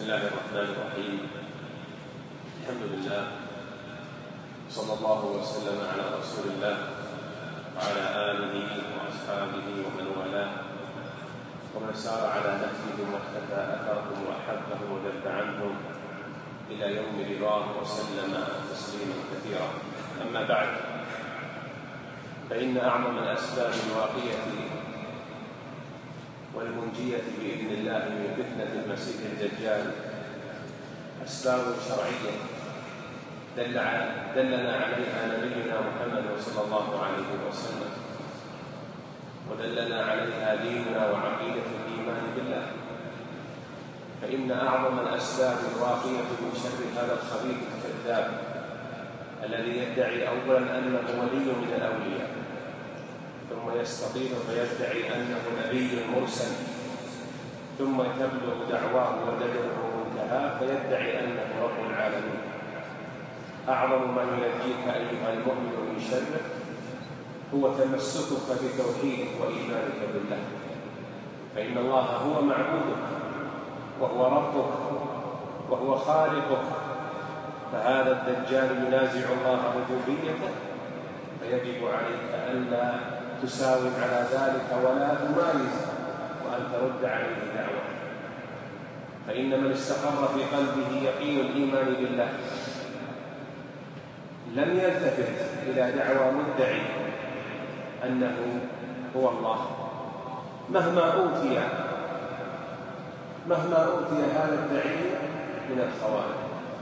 الله الرحمن الرحيم. الحمد لله، صلى الله وسلم على رسول الله وعلى آله وأصحابه ومن والاه ومن سار على نهجهم واقتفى أثرهم وأحبهم وذب عنهم إلى يوم رضاه وسلم تسليما كثيرا. أما بعد، فإن أعظم الأسباب الواقية والمنجية بإذن الله من فتنة المسيح الدجال أسباب شرعية دلنا عليها نبينا محمد صلى الله عليه وسلم، ودلنا عليها ديننا وعقيدة الإيمان بالله. فإن أعظم الأسباب الواقية من شر هذا الخبيث الكذاب الذي يدعي أولا أنه ولي من الأولياء، ثم يستطيل فيدعي أنه نبي مرسل، ثم تبلغ دعواه ودجله منتهى فيدعي أنه رب العالمين. أعظم ما ينجيك أيها المؤمن من شره هو تمسكك بتوحيدك وإيمانك بالله، فإن الله هو معبودك وهو ربك وهو خالقك. فهذا الدجال ينازع الله ربوبيته، فيجب عليك ألا تساوم على ذلك ولا تمارس وأن ترد عليه دعوة. فإن من استقر في قلبه يقين الإيمان بالله لم يلتفت إلى دعوى مدعي أنه هو الله مهما أوتي هذا الدعي من الخوارج.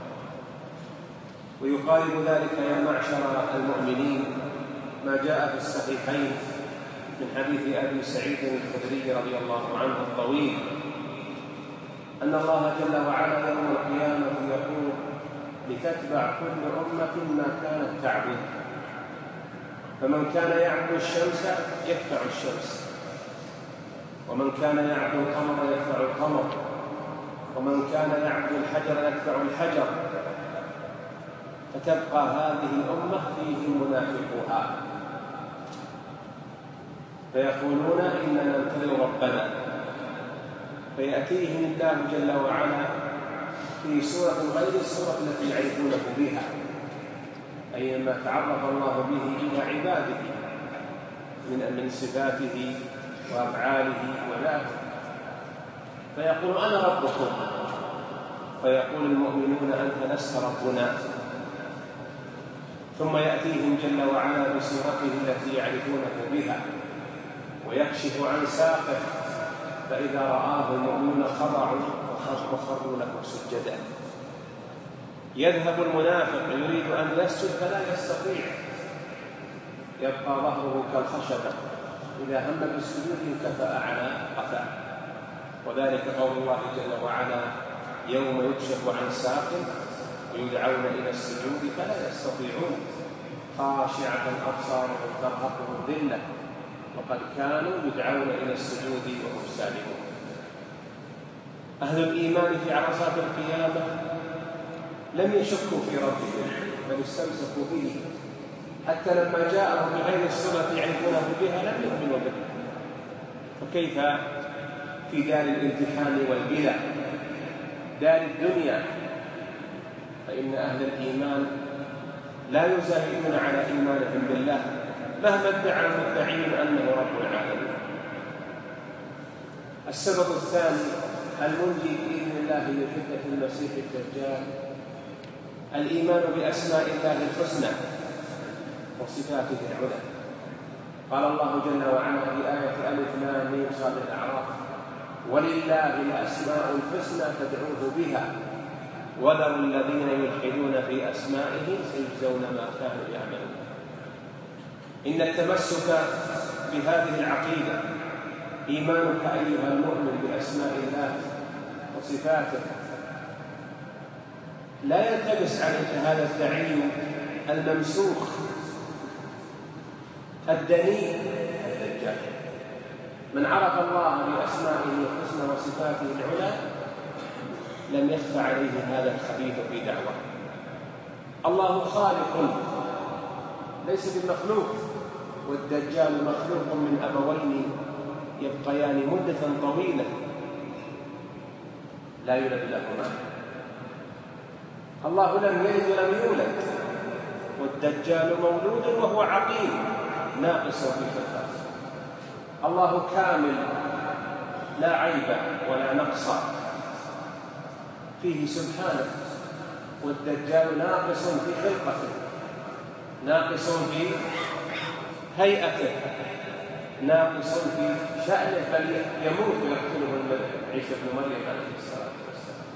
ويقارب ذلك يا معشر المؤمنين ما جاء في الصحيحين من حديث أبي سعيد الخدري رضي الله عنه الطويل أن الله جل وعلا يوم القيامة يقول: لتتبع كل أمة ما كانت تعبد، فمن كان يعبد الشمس يتبع الشمس، ومن كان يعبد القمر يتبع القمر، ومن كان يعبد الحجر يتبع الحجر، فتبقى هذه الأمة فيهم منافقوها فيقولون إننا ننتظر ربنا، فيأتيهم الله جل وعلا في سورة غير السورة التي يعرفونه بها، أي ما تعرف الله به إلى عباده من صفاته وأفعاله وذاته، فيقول: أنا ربكم، فيقول المؤمنون: أنت لست ربنا. ثم يأتيهم جل وعلا بصورته التي يعرفونه بها ويكشف عن ساقه، فإذا رآه المؤمنون خضعوا وخروا له سجدا. يذهب المنافق يريد أن يسجد فلا يستطيع، يبقى ظهره كالخشبة، إذا هم بالسجود انكفأ على قفاه. وذلك قول الله جل وعلا: يوم يكشف عن ساق ويدعون إلى السجود فلا يستطيعون، خاشعة أبصارهم ترهقهم ذلة وقد كانوا يدعون إلى السجود وهم سالمون. أهل الإيمان في عرصات القيامة لم يشكوا في ربهم بل استمسكوا به، حتى لما جاءهم بغير الصورة يعرفونه بها لم يؤمنوا به. فكيف في دار الامتحان والبلاء، دار الدنيا؟ فإن أهل الإيمان لا يزاهدون على إيمانهم بالله مهما ادعى المدعين أنه رب العالمين. السبب الثاني المنجي بإذن الله من فتنة المسيح الدجال الإيمان بأسماء الله الحسنى وصفاته العلى. قال الله جل وعلا في آية ألف لام ميم صاد الأعراف: ولله الأسماء الحسنى فادعوه بها وذروا الذين يلحدون في أسمائه سيجزون ما كانوا يعملون. إن التمسك بهذه العقيدة إيمانك أيها المؤمن بأسماء الله وصفاته لا يلتبس عليك هذا الدعي الممسوخ الدنيء الدجال. من عرف الله بأسمائه الحسنى وصفاته العلى لم يخفى عليه هذا الخبيث في دعوة. الله خالق ليس بمخلوق، والدجال مخلوق من أبوين يبقيان مدة طويلة، لا يولد له مال. الله لم يلد ولم يولد، والدجال مولود وهو عقيم ناقص في خلقته. الله كامل لا عيب ولا نقص فيه سبحانه، والدجال ناقص في خلقته، ناقص في هيئته، ناقص في شأنه، بل يموت ويقتله عيسى بن مريم عليه الصلاة والسلام.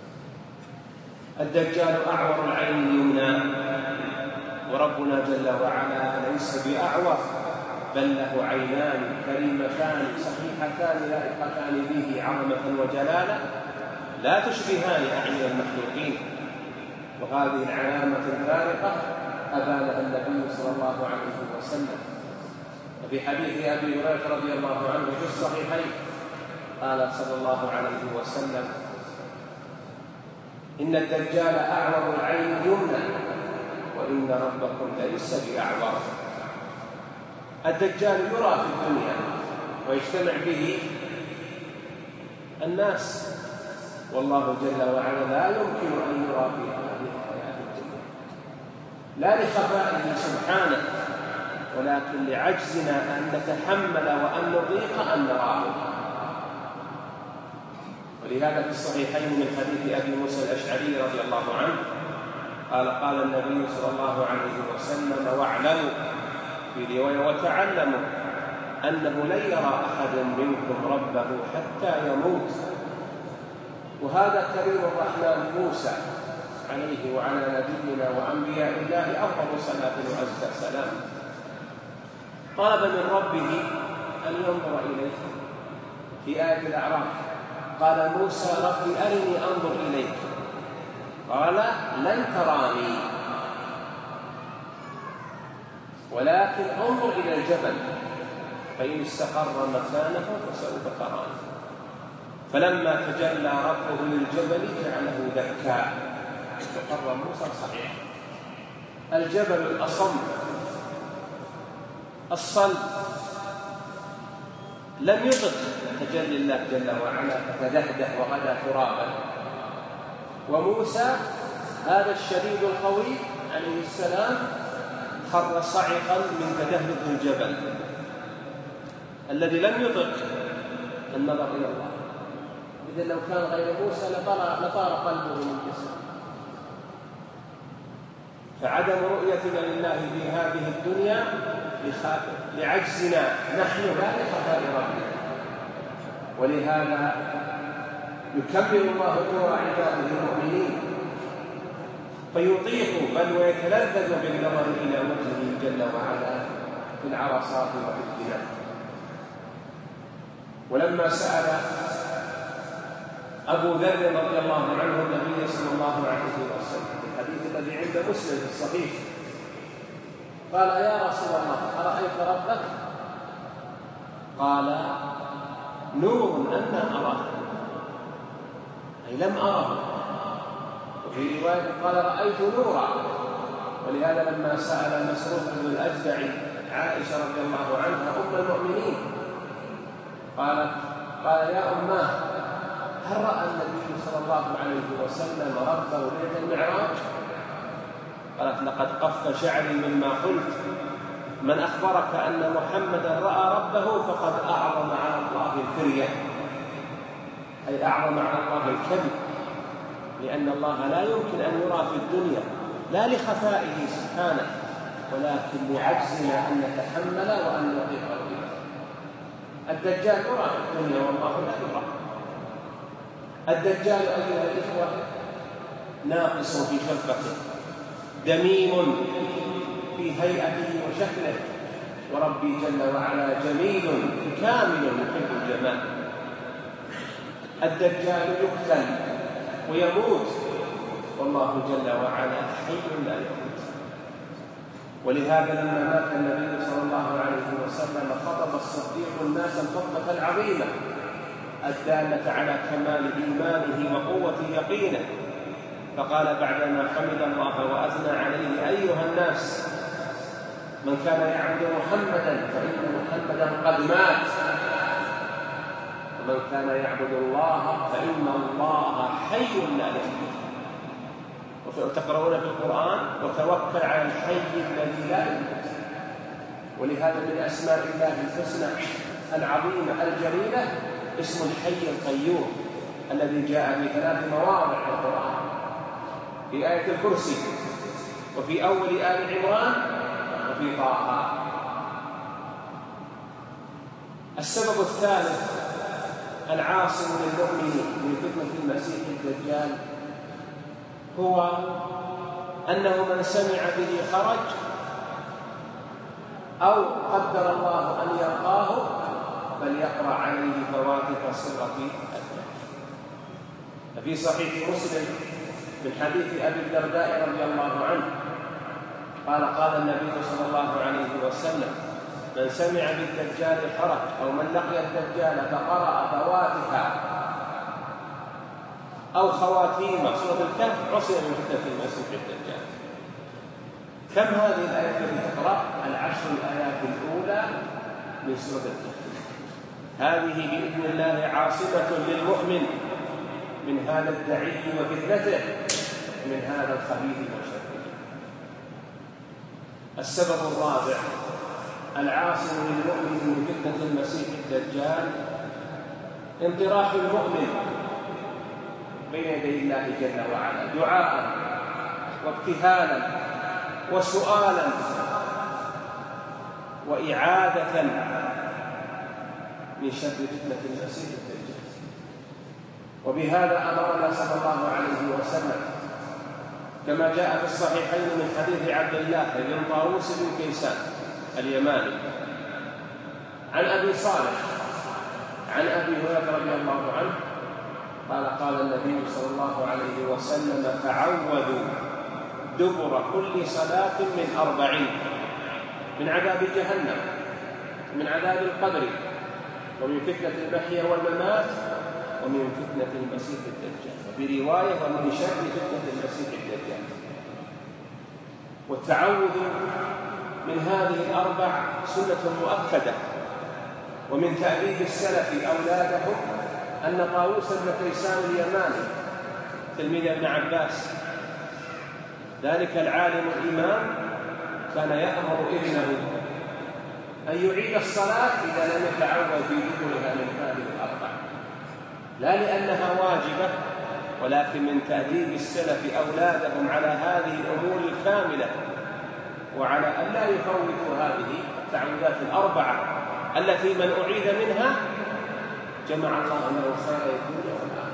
الدجال أعور العين اليمنى، وربنا جل وعلا ليس بأعور، بل له عينان كريمتان صحيحتان لائقتان به عظمة وجلالة لا تشبهان أعين المخلوقين. وهذه العلامة الفارقة أبانها النبي صلى الله عليه وسلم. وفي حديث أبي هريرة رضي الله عنه في الصحيحين قال صلى الله عليه وسلم: إن الدجال أعور العين اليمنى، وإن ربكم ليس بأعور. الدجال يرى في الدنيا ويجتمع به الناس، والله جل وعلا لا يمكن أن يرى في هذه الحياة الدنيا، لا لخفائه سبحانه، ولكن لعجزنا أن نتحمل وأن نضيق أن نراه. ولهذا في الصحيحين من حديث أبي موسى الأشعري رضي الله عنه قال النبي صلى الله عليه وسلم: واعلموا، في رواية وتعلموا، أنه لن يرى أحد منكم ربه حتى يموت. وهذا كريم الرحمن موسى عليه وعلى نبينا وأنبياء الله أفضل صلاة وأزكى سلام، طلب من ربه أن ينظر إليه. في آية الأعراف قال موسى: ربي أرني أنظر إليك، قال: لن تراني ولكن انظر إلى الجبل فإن استقر مكانه فسوف تراني. فلما تجلى ربه للجبل جعله دكا فقر موسى صحيح. الجبل الأصم الصلب لم يطق تجلي الله جل وعلا فتدهده وغدا ترابا. وموسى هذا الشديد القوي عليه السلام خر صعقا من تدهد الجبل الذي لم يطق النظر إلى الله. إذن لو كان غير موسى لطار قلبه من جسمه. فعدم رؤيتنا لله في هذه الدنيا لعجزنا نحن لا لخفاء ربنا، ولهذا يكمل الله نور عباده المؤمنين فيطيق بل ويتلذذ بالنظر إلى وجهه جل وعلا في العرصات وفي الدماء. ولما سأل أبو ذر رضي الله عنه النبي صلى الله عليه وسلم في الحديث الذي عند مسلم في الصحيح قال: يا رسول الله أرأيت ربك؟ قال: نور أنا أراه، أي لم أره. وفي رواية قال: رأيت نورا. ولهذا لما سأل مسروق بن الأجدع عائشة رضي الله عنها أم المؤمنين قال: يا أماه، هل رأى النبي صلى الله عليه وسلم ربه ليلة المعراج؟ قالت: لقد قف شعري مما قلت، من أخبرك أن محمدا رأى ربه فقد أعظم على الله الفرية، أي أعظم على الله الكذب، لأن الله لا يمكن أن يرى في الدنيا لا لخفائه سبحانه، ولكن لعجزنا أن نتحمل وأن نطيق رؤيته. الدجال يرى في الدنيا والله لا يرى. الدجال أيها الإخوة ناقص في خلقته، دميم في هيئته وشكله، وربي جل وعلا جميل كامل يحب الجمال. الدجال يقتل ويموت، والله جل وعلا حي لا يموت. ولهذا لما مات النبي صلى الله عليه وسلم خطب الصديق الناس الخطبة العظيمة الدالة على كمال إيمانه وقوة يقينه، فقال بعدما حمد الله وأثنى عليه: أيها الناس، من كان يعبد محمدا فإن محمدا قد مات، من كان يعبد الله فإن الله حي لا يموت. وتقرؤون في القرآن وتوكل على الحي الذي لا يموت. ولهذا من أسماء الله الحسنى العظيمة الجليلة اسم الحي القيوم الذي جاء في 3 مواضع في القرآن: في آية الكرسي، وفي أول آل عمران، وفي طه. السبب الثالث العاصم للمؤمن من فتنة المسيح الدجال هو أنه من سمع به خرج أو قدر الله أن يلقاه فليقرأ عليه فواتح سورة الدجال. ففي صحيح مسلم من حديث أبي الدرداء رضي الله عنه قال النبي صلى الله عليه وسلم: من سمع بالدجال خرج أو من لقي الدجال فقرأ فواتح أو خواتيم سورة الكهف عصم من فتنة المسيح الدجال. كم هذه الآية التي تقرأ؟ 10 الآيات الأولى من سورة الكهف. هذه بإذن الله عاصمة للمؤمن من هذا الدعي وفتنته، من هذا الخبيث والشرير. السبب الرابع العاصم للمؤمن من فتنة المسيح الدجال انطراح المؤمن بين يدي الله جل وعلا دعاء وابتهالا وسؤالا وإعادة من شر فتنة المسيح الدجال. وبهذا أمرنا صلى الله عليه وسلم كما جاء في الصحيحين من حديث عبد الله بن طاووس بن كيسان اليماني عن أبي صالح عن أبي هريرة رضي الله عنه قال النبي صلى الله عليه وسلم: تعوذوا دبر كل صلاة من 40 من عذاب جهنم، من عذاب القبر، ومن فتنة المحيا والممات، ومن فتنة المسيح الدجال. وفي رواية: ومن شر فتنة المسيح الدجال. والتعوذ من هذه الأربع سنة مؤكدة. ومن تأديب السلف أولادهم أن طاووس بن كيسان اليماني تلميذ ابن عباس ذلك العالم الإمام كان يأمر ابنه أن يعيد الصلاة إذا لم يتعوذ في ذكرها من هذه الأربع، لا لأنها واجبة، ولكن من تأديب السلف أولادهم على هذه الأمور الكاملة، وعلى أن لا يفوتوا هذه التعوذات الأربعة التي من أعيد منها جمع الله له خير الدنيا والآخرة.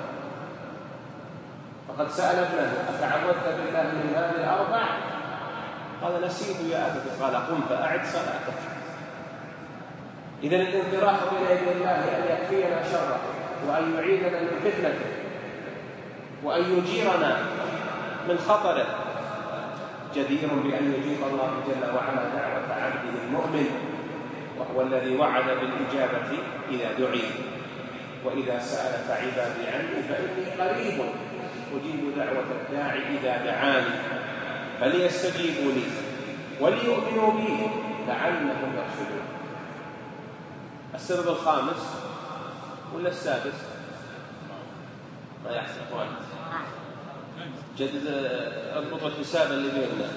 فقد سأل ابنه: أتعوذت بالله من هذه الأربع؟ قال: نسيت يا أبت. قال: قم فأعد صلاتك. إذن الانطراح بين يدي الله أن يكفينا شره، وأن يعيدنا من فتنته، وأن يجيرنا من خطره، جدير بأن يجيب الله جل وعلا دعوة عبده المؤمن، وهو الذي وعد بالإجابة إذا دعي: وإذا سألك عبادي عني فإني قريب أجيب دعوة الداعي إذا دعاني فليستجيبوا لي وليؤمنوا بي لعلهم يرشدون. السبب الخامس ولا السادس؟ ما يحسن أخوان جدد أضبط الحساب اللي بيننا.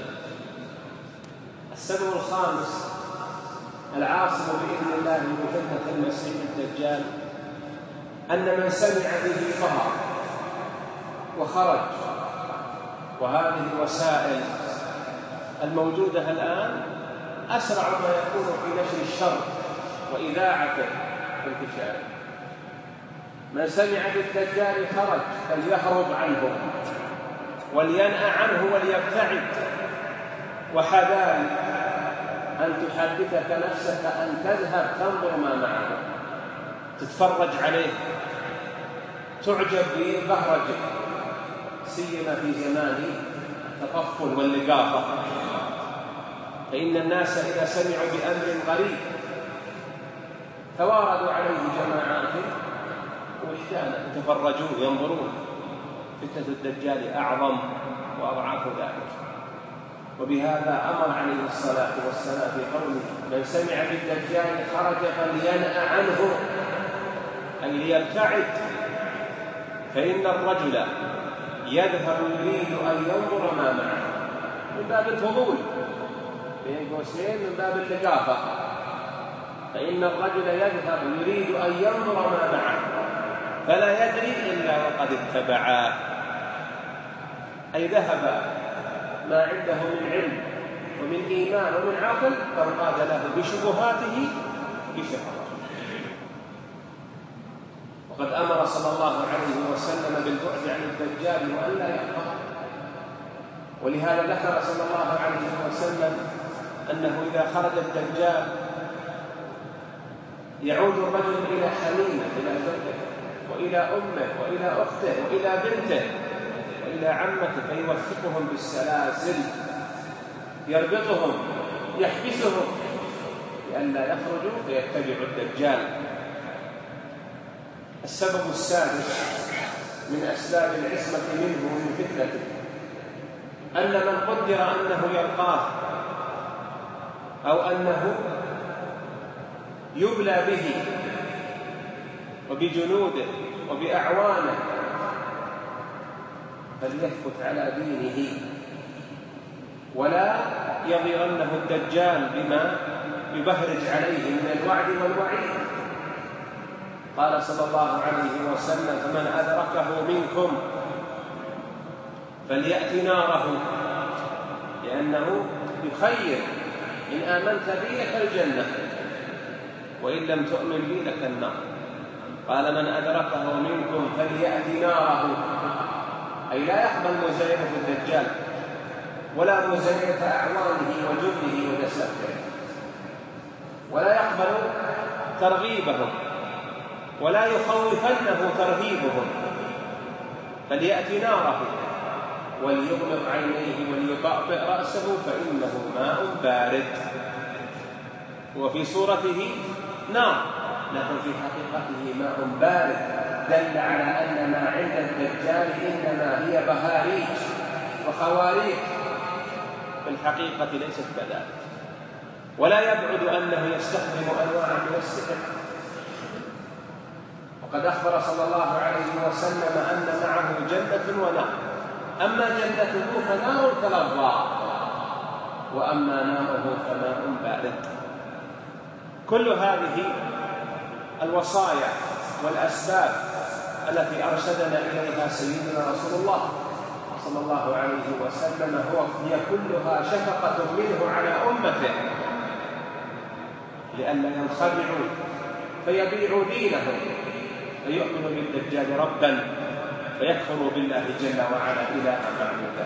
السبب الخامس العاصم بإذن الله من فتنة المسيح الدجال أن من سمع به ظهر وخرج. وهذه الوسائل الموجودة الآن أسرع ما يكون في نشر الشر وإذاعته وانتشاره. من سمع بالدجال خرج فليهرب عنه ولينأى عنه وليبتعد. وحذار أن تحدثك نفسك أن تذهب تنظر ما معه، تتفرج عليه، تعجب ببهرجه، سيما في زمان التطفل واللقافة. فإن الناس إذا سمعوا بأمر غريب تواردوا عليه جماعات وحدانا يتفرجون ينظرون. فتنة الدجال أعظم وأضعاف ذلك. وبهذا أمر عليه الصلاة والسلام في قوله: من سمع بالدجال خرج فلينأ عنه أي ليبتعد. فإن الرجل يذهب يريد أن ينظر ما معه من باب الفضول بين قوسين، من باب اللقافة. فإن الرجل يذهب يريد أن ينظر ما معه فلا يدري إلا وقد اتبعاه، أي ذهب ما عنده من علم ومن إيمان ومن عقل فانقاد له بشبهاته بشهوات. وقد أمر صلى الله عليه وسلم بالبعد عن الدجال وأن لا يقرب، ولهذا ذكر صلى الله عليه وسلم أنه إذا خرج الدجال يعود الرجل إلى حميمه، إلى زوجته وإلى أمه وإلى أخته وإلى بنته وإلى عمته، فيوثقهم بالسلاسل، يربطهم يحبسهم لئلا يخرجوا فيتبعوا الدجال. السبب السادس من أسباب العصمة منه ومن فتنته أن من قدر أنه يلقاه أو أنه يبلى به وبجنوده وبأعوانه فليثبت على دينه ولا يضرنه الدجال بما يبهرج عليه من الوعد والوعيد. قال صلى الله عليه وسلم: فمن أدركه منكم فليأت ناره، لأنه يخير: إن آمنت بي لك الجنة وإن لم تؤمن بي لك النار. قال: من أدركه منكم فليأت ناره، أي لا يقبل مزايدة الدجال ولا مزايدة أعوانه وجبنه ونسبه، ولا يقبل ترغيبهم ولا يخوفنه ترهيبهم. فليأت ناره وليغمض عينيه وليطأطئ رأسه فإنه ماء بارد. وفي صورته نار لكن في حقيقته ماء بارد، دل على أن ما عند الدجال إنما هي بهاريج وخواريج، في الحقيقة ليست كذلك. ولا يبعد أنه يستخدم أنواعا من السحر. وقد أخبر صلى الله عليه وسلم أن معه جنة ونار، أما جنته فنار كالأرض وأما ناره فماء بارد. كل هذه الوصايا والأسباب التي أرشدنا إليها سيدنا رسول الله صلى الله عليه وسلم هي كلها شفقة منه على أمته لئلا ينخدعوا فيبيعوا دينهم فيؤمنوا بالدجال ربا فيكفروا بالله جل وعلا إلها معبودا.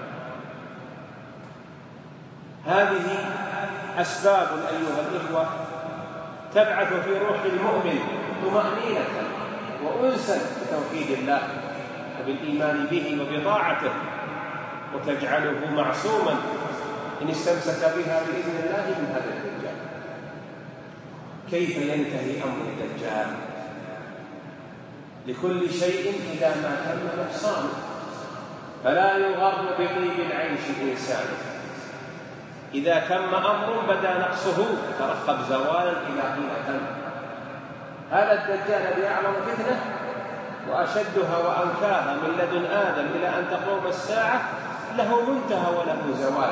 هذه أسباب أيها الإخوة تبعث في روح المؤمن طمأنينة وأنسا بتوحيد الله وبالإيمان به وبطاعته، وتجعله معصوما إن استمسك بها بإذن الله من هذا الدجال. كيف ينتهي أمر الدجال؟ لكل شيء إذا ما تم نقصانه، فلا يغر بطيب العيش إنسان. إذا تم أمر بدا نقصه ترقب زوالا إلى حين تم. هذا الدجال الذي أعظم فتنة وأشدها وأنكاها من لدن آدم إلى أن تقوم الساعة له منتهى وله زوال،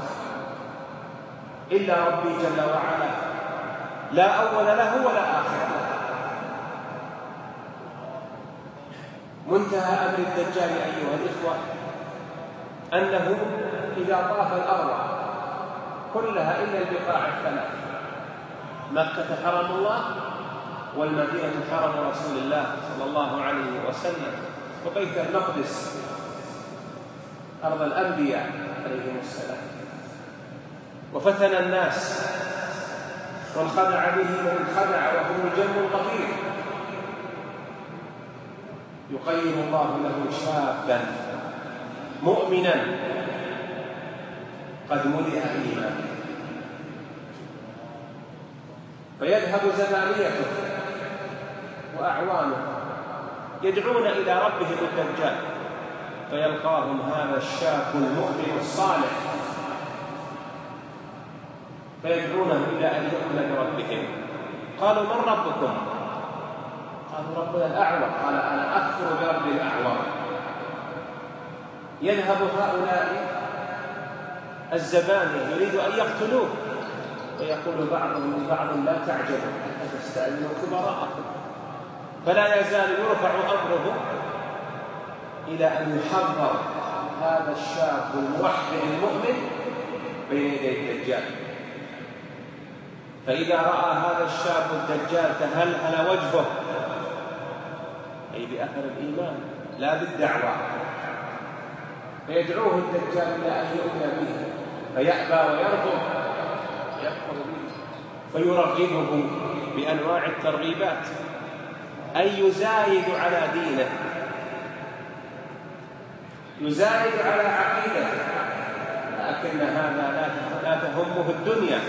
إلا ربي جل وعلا لا أول له ولا آخر له. منتهى أمر الدجال أيها الإخوة أنه إذا طاف الأرض كلها إلا البقاع الثلاث: مكة حرم الله، والمدينة حرم رسول الله صلى الله عليه وسلم، وبيت المقدس أرض الأنبياء عليهم السلام. وفتن الناس وانخدع به من انخدع وهو الجن الغفير. يقيم الله له شابا مؤمنا قد ملئ إيمانا، فيذهب زبانيته وأعوانه يدعون إلى ربهم الدجال فيلقاهم هذا الشاب المؤمن الصالح فيدعونه إلى أن يؤمن بربهم. قالوا: من ربكم؟ قالوا ربنا الأعور، قال أنا أكفر برب الأعور. يذهب هؤلاء الزبانية يريد أن يقتلوه، ويقول بعضهم لبعض لا تعجبوا حتى تستأذنوا كبراءكم، فلا يزال يرفع أمره إلى أن يحرر هذا الشاب الموحد المؤمن بين يدي الدجال. فإذا رأى هذا الشاب الدجال تهلهل وجهه، أي بأثر الإيمان لا بالدعوة، فيدعوه الدجال إلى أن يؤمن به فيأبى ويرفض يكفر به، فيرغبه بأنواع الترغيبات أن يزايد على دينه، يزايد على عقيدته، لكن هذا لا تهمه الدنيا.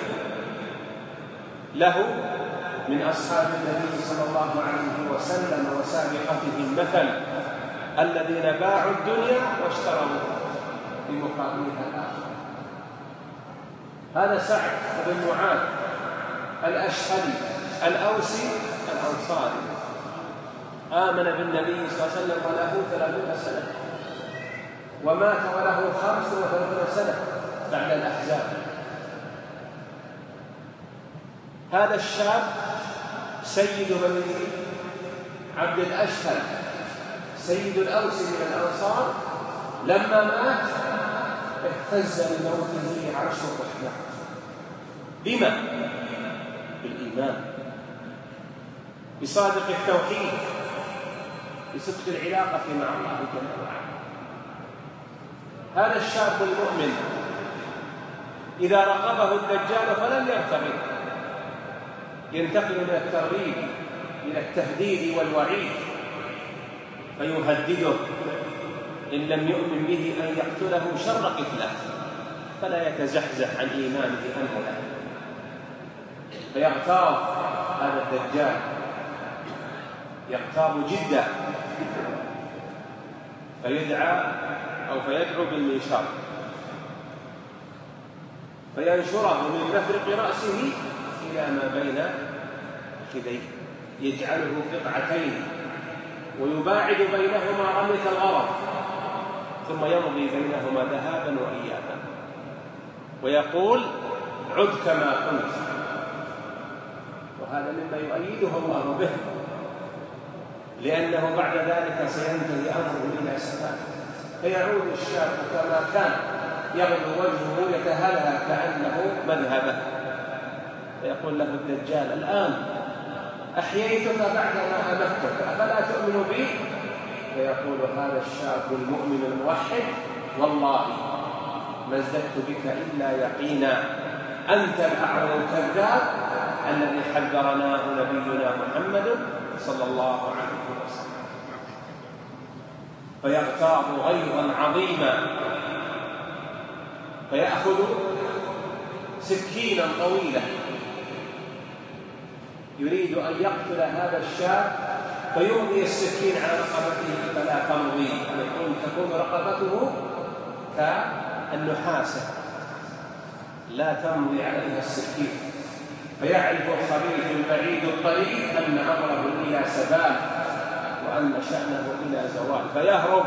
له من أصحاب النبي صلى الله عليه وسلم وسابقتهم مثل الذين باعوا الدنيا واشتروا بمقابلها الآخرة. هذا سعد بن معاذ الأشهلي الأوسي الأنصاري آمن بالنبي صلى الله عليه وسلم وله 30 سنة، ومات وله 35 سنة بعد الأحزاب. هذا الشاب سيد بني عبد الأشهل سيد الأوس من الأنصار، لما مات اهتز لموته عرش الرحمن. بما؟ بالإيمان، بصادق التوحيد، بصدق العلاقة مع الله جل وعلا. هذا الشاب المؤمن إذا رغبه الدجال فلم يرتغب، ينتقل من الترغيب إلى التهديد والوعيد، فيهدده إن لم يؤمن به أن يقتله شر قتله، فلا يتزحزح عن إيمانه أنه، فيغتاظ هذا الدجال، يغتاظ جدا، فيدعو بالمنشار فينشره من مفرق رأسه إلى ما بين خديه، يجعله قطعتين ويباعد بينهما رمية الغرض، ثم يمضي بينهما ذهابا وإيابا ويقول عد كما كنت. وهذا مما يؤيده الله به، لأنه بعد ذلك سينتهي أمره إلى سماء، فيعود الشاب كما كان، يغلو وجهه يتهلهل كأنه مذهبه، فيقول له الدجال الآن أحييتك بعدما أمتك أفلا تؤمن بي؟ فيقول هذا الشاب المؤمن الموحد والله ما ازددت بك إلا يقينا، أنت الأعور الكذاب الذي حذرناه نبينا محمد صلى الله عليه وسلم. فيغتاظ غيظا عظيما، فيأخذ سكينا طويلة يريد أن يقتل هذا الشاب، فيمضي السكين على رقبته فلا تمضي، تكون رقبته كالنحاسة لا تمضي عليها السكين، فيعرف الخبيث البعيد الطريق أن أمره إلى سبال وأن شأنه إلى زوال، فيهرب.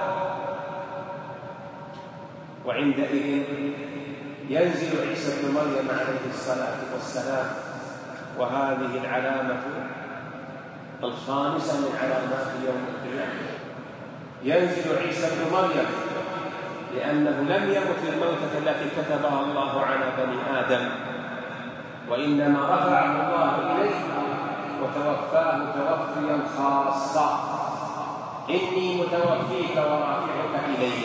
وعندئذ ينزل عيسى بن مريم عليه الصلاة والسلام، وهذه العلامة الخامسة من علامات يوم القيامة. ينزل عيسى بن مريم لأنه لم يمت الموتة التي كتبها الله على بني آدم، وإنما رفعه الله إليه وتوفاه توفيا خاصا، إني متوفيك ورافعك إلي.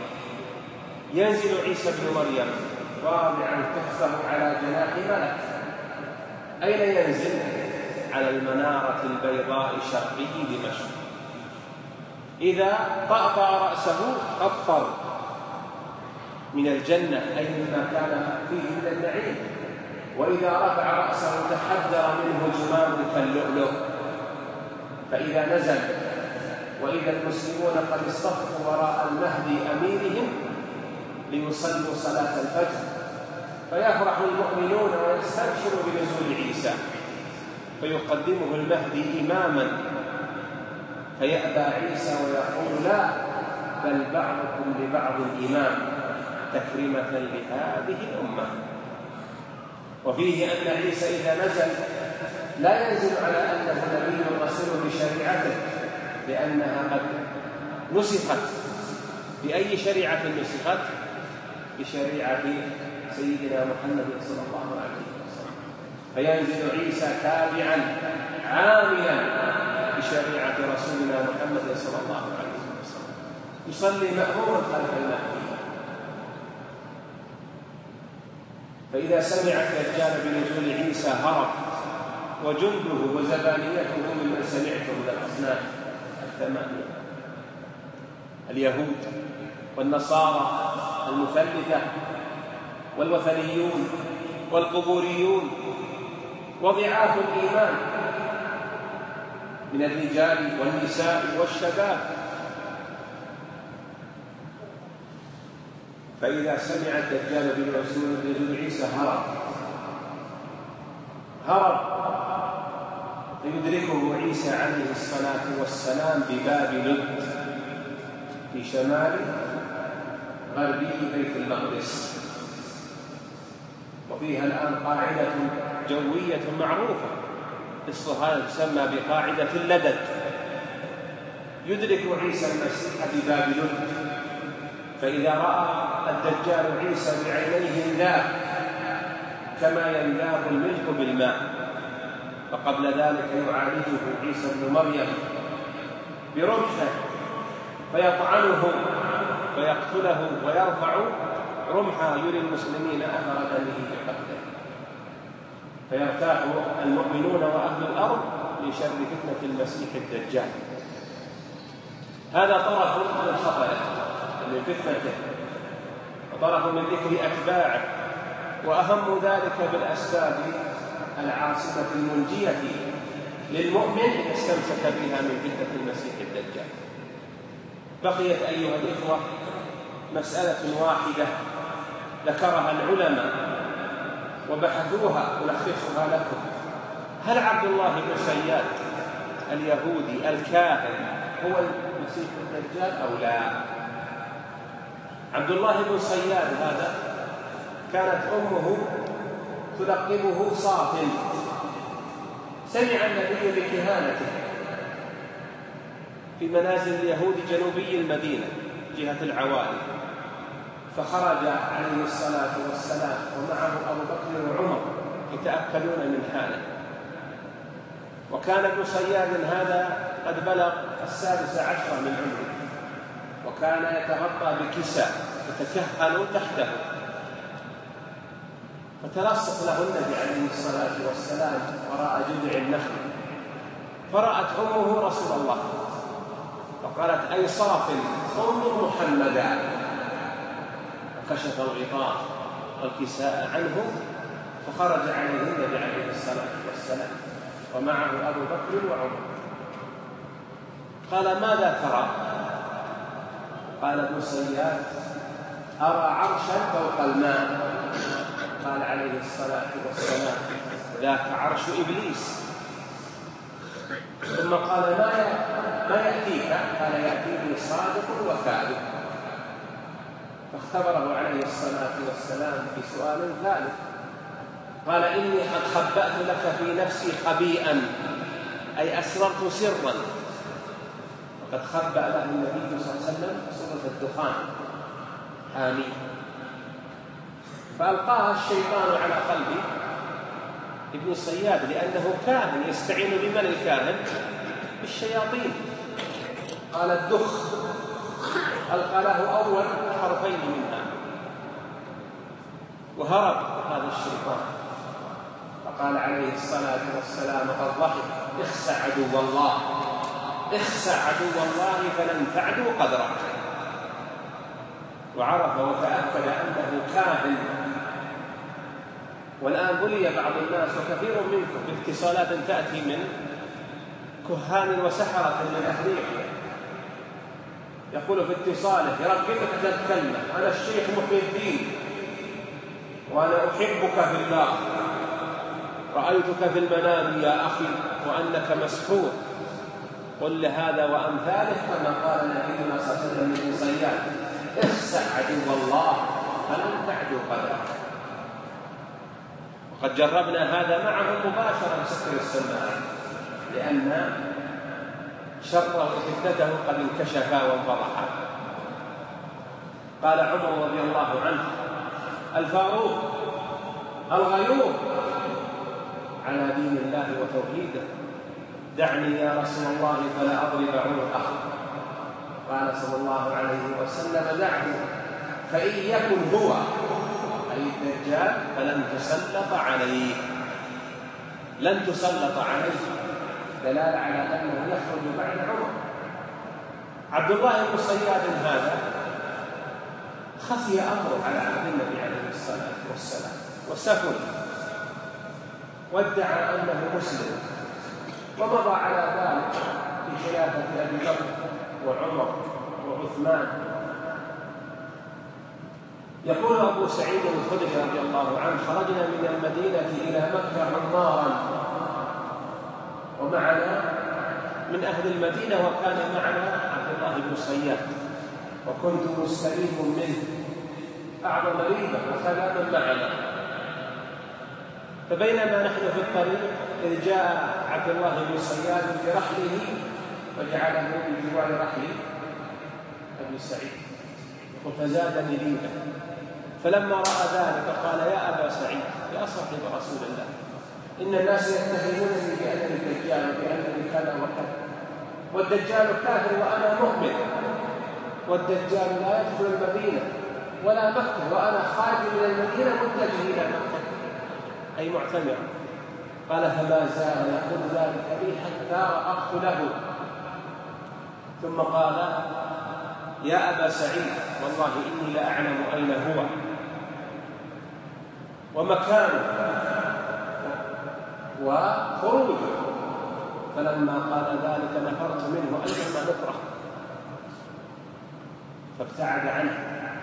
ينزل عيسى بن مريم رافعا كفه على جناح ملك. أين ينزل؟ على المنارة البيضاء شرقي دمشق. إذا طأطأ رأسه أطفر من الجنة، أي مما كان فيه من النعيم، وإذا رفع رأسه تحذر منه جمام كاللؤلؤ. فإذا نزل وإذا المسلمون قد اصطفوا وراء المهدي أميرهم ليصلوا صلاة الفجر، فيفرح المؤمنون ويستبشروا بنزول عيسى، فيقدمه المهدي إماما، فيأبى عيسى ويقول لا، بل بعضكم لبعض إمام، تكريمة لهذه الأمة. وفيه أن عيسى إذا نزل لا ينزل على أنه نبي رسول بشريعته، لأنها قد نسخت. بأي شريعة نسخت؟ بشريعة سيدنا محمد صلى الله عليه وسلم. فينزل عيسى تابعا عاملا بشريعة رسولنا محمد صلى الله عليه وسلم، يصلي مأمورا خلف المهدي. فإذا سمع الدجال بنزول عيسى هرب، وجنده وزبانيته ممن سمعته من الأصناف الثمانية: اليهود والنصارى المثلثة والوثنيون والقبوريون وضعاف الإيمان من الرجال والنساء والشباب. فإذا سمع الدجال بنزول عيسى هرب فيدركه عيسى عليه الصلاة والسلام بباب لد في شمال غربي بيت المقدس. وفيها الآن قاعدة جوية معروفة في الصهاينة تسمى بقاعدة اللدد. يدرك عيسى المسيح بباب لد، فإذا رأى الدجال عيسى بعينيه انذاب كما ينذاب الملك بالماء. وقبل ذلك يعالجه عيسى بن مريم برمحه فيطعنه ويقتله ويرفع رمحه يري المسلمين أثر دمه بقتله، فيرتاح المؤمنون وأهل الأرض من شر فتنة المسيح الدجال. هذا طرف من خطره من فتنته، وطرف من ذكر أتباعه، وأهم ذلك بالأسباب العاصمة المنجية للمؤمن إذا استمسك بها من فتنة المسيح الدجال. بقيت أيها الإخوة مسألة واحدة ذكرها العلماء وبحثوها ألخصها لكم: هل عبد الله بن صياد اليهودي الكاهن هو المسيح الدجال أو لا؟ عبد الله بن صياد هذا كانت أمه تلقبه صاف. سمع النبي بكهانته في منازل اليهود جنوبي المدينة جهة العوالي، فخرج عليه الصلاة والسلام ومعه أبو بكر وعمر يتأكدون من حاله. وكان ابن صياد هذا قد بلغ 16 من عمره، وكان يتغطى بكساء يتكهن تحته. فتلصق له النبي عليه الصلاة والسلام وراء جذع النخل، فرأت أمه رسول الله فقالت: أي صاف انظر محمدا. فكشف الغطاء والكساء عنه فخرج عليه النبي عليه الصلاة والسلام ومعه أبو بكر وعمر. قال: ماذا ترى؟ قال ابن صياد: أرى عرشا فوق الماء. قال عليه الصلاة والسلام: ذاك عرش إبليس. ثم قال: ما يأتيك؟ قال: يأتيني صادق وكاذب. فاختبره عليه الصلاة والسلام بسؤال ثالث، قال: إني قد خبأت لك في نفسي خبيئا، أي أسررت سرا. وقد خبأ له النبي صلى الله عليه وسلم سورة الدخان حامي، فألقاها الشيطان على قلب ابن صياد، لأنه كاهن يستعين بمن الكاهن؟ بالشياطين. قال: الدخ. ألقى له أول حرفين منها وهرب هذا الشيطان. فقال عليه الصلاة والسلام قد ضحك: اخسع عدو الله، اخسع عدو الله فلن تعدوا قدرك. وعرف وتأكد أنه كاهن. والآن بلي بعض الناس وكثير منكم باتصالات تأتي من كهان وسحرة من أفريقيا، يقول في اتصاله: يرغبك تتكلم، أنا الشيخ محي الدين وأنا أحبك في الله، رأيتك في المنام يا أخي وأنك مسحور، قل لهذا وأمثاله كما قال نبينا صلى الله عليه وسلم لابن صياد: اخسع عدو الله فلن تعدو قدره. وقد جربنا هذا معهم مباشرة بسكر السماء، لأن شره وفتنته قد انكشفا وانفضحا. قال عمر رضي الله عنه الفاروق الغيور على دين الله وتوحيده: دعني يا رسول الله فلا أضرب عنقه. قال صلى الله عليه وسلم: دعه فإن يكن هو أي الدجال فلن تسلط عليه. لن تسلط عليه دلالة على أنه يخرج بعد عمر. عبد الله بن صياد هذا خفي أمره على عهد النبي عليه الصلاة والسلام وسفل، وادعى أنه مسلم، ومضى على ذلك في خلافة أبي بكر وعمر وعثمان. يقول أبو سعيد الخدري رضي الله عنه: خرجنا من المدينة إلى مكة عمارا، ومعنا من أهل المدينة وكان معنا عبد الله بن صياد، وكنت مستريب منه أعظم ريبة وسلاما معنا. فبينما نحن في الطريق إذ جاء عبد الله بن صياد برحله وجعله بجوار رحل أبي سعيد، فزادني ريبة. فلما رأى ذلك قال: يا أبا سعيد يا صاحب رسول الله، إن الناس يتهمونني بأنني الدجال وبأنني كذا وكذا، والدجال كافر وأنا مؤمن، والدجال لا يدخل المدينة ولا مكة، وأنا خارج من المدينة متجه إلى مكة أي معتمر. قال: فما زال يقول ذلك لي حتى أقتله. ثم قال: يا أبا سعيد والله إني لأعلم أين هو ومكانه وخروجه. فلما قال ذلك نفرت منه أيما نفرة فابتعد عنه.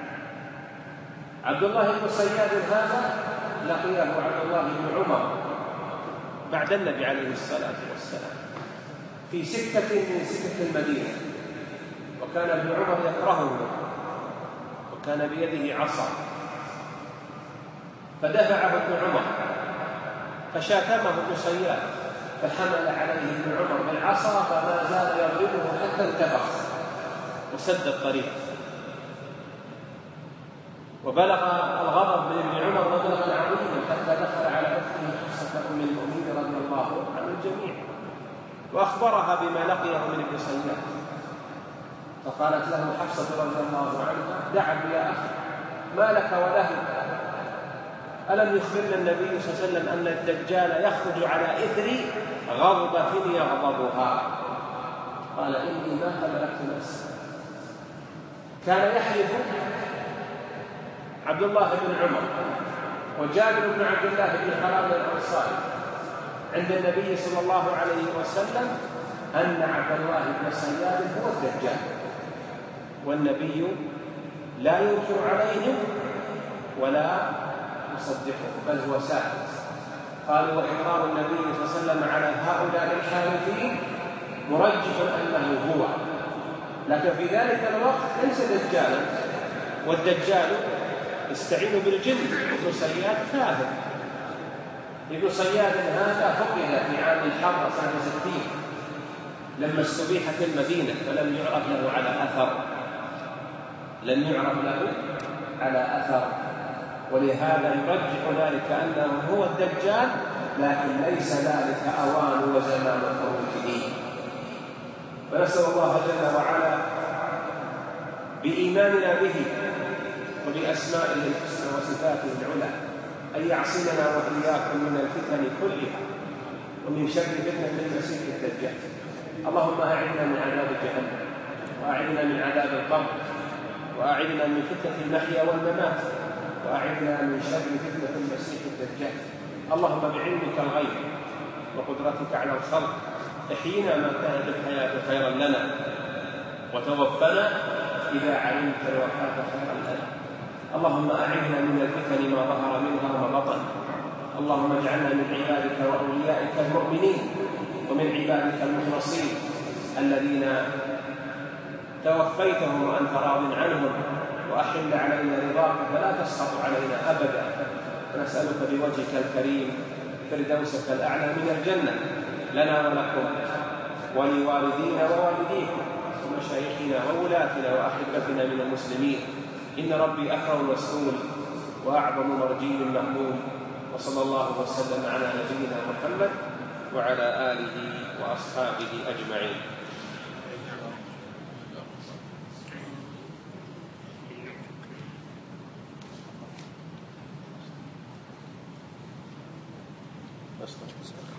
عبد الله بن صياد هذا لقيه عبد الله بن عمر بعد النبي عليه الصلاة والسلام في سكة من سكة المدينة، وكان ابن عمر يكرهه، وكان بيده عصا، فدفعه ابن عمر فشاتمه ابن صياد، فحمل عليه ابن عمر بالعصا فما زال يضربه حتى انتفخ وسد الطريق. وبلغ الغضب من ابن عمر مبلغا عظيما حتى دخل على اخته حفصة ام المؤمنين رضي الله عن الجميع واخبرها بما لقيه من ابن صياد، فقالت له حفصة رضي الله عنها: دعه يا اخي، ما لك وله؟ ألم يخبرنا النبي صلى الله عليه وسلم أن الدجال يخرج على إثر غضبة يغضبها؟ قال: إني ما ملكت نفسي. كان يحلف عبد الله بن عمر وجابر بن عبد الله بن حرام الأنصاري عند النبي صلى الله عليه وسلم أن عبد الله بن صياد هو الدجال، والنبي لا ينكر عليهم ولا يصدقه بل هو ساكت. قالوا: وإقرار النبي صلى الله عليه وسلم على هؤلاء الحالفين مرجح أنه هو، لكن في ذلك الوقت ليس دجالا، والدجال يستعين بالجن. ابن صياد كافر. ابن صياد هذا فقد في عام الحرة سنة 60 لما استبيحت المدينة، فلم يعرف له على أثر، ولهذا يرجح ذلك أنه هو الدجال، لكن ليس ذلك أوان وزمان خروجه. فنسأل الله جل وعلا بإيماننا به وبأسمائه الحسنى وصفاته العلى أن يعصمنا وإياكم من الفتن كلها ومن شر فتنة المسيح الدجال. اللهم أعذنا من عذاب جهنم، وأعذنا من عذاب القبر، وأعذنا من فتنة المحيا والممات، وأعذنا من شر فتنة المسيح الدجال. اللهم بعلمك الغيب وقدرتك على الخلق احينا ما كانت الحياة خيرا لنا، وتوفنا إذا علمت الوفاة خيرا لنا. اللهم أعذنا من الفتن ما ظهر منها وما بطن. اللهم اجعلنا من عبادك وأوليائك المؤمنين ومن عبادك المخلصين الذين توفيتهم وأنت راض عنهم، وأحل علينا رضاك فلا تسخط علينا أبدا. ونسألك بوجهك الكريم فردوسك الأعلى من الجنة لنا ولكم ولوالدينا ووالديكم ومشايخنا وولاتنا وأحبتنا من المسلمين. إن ربي أكرم مسؤول وأعظم مرجي مأمول. وصلى الله وسلم على نبينا محمد وعلى آله وأصحابه أجمعين. That's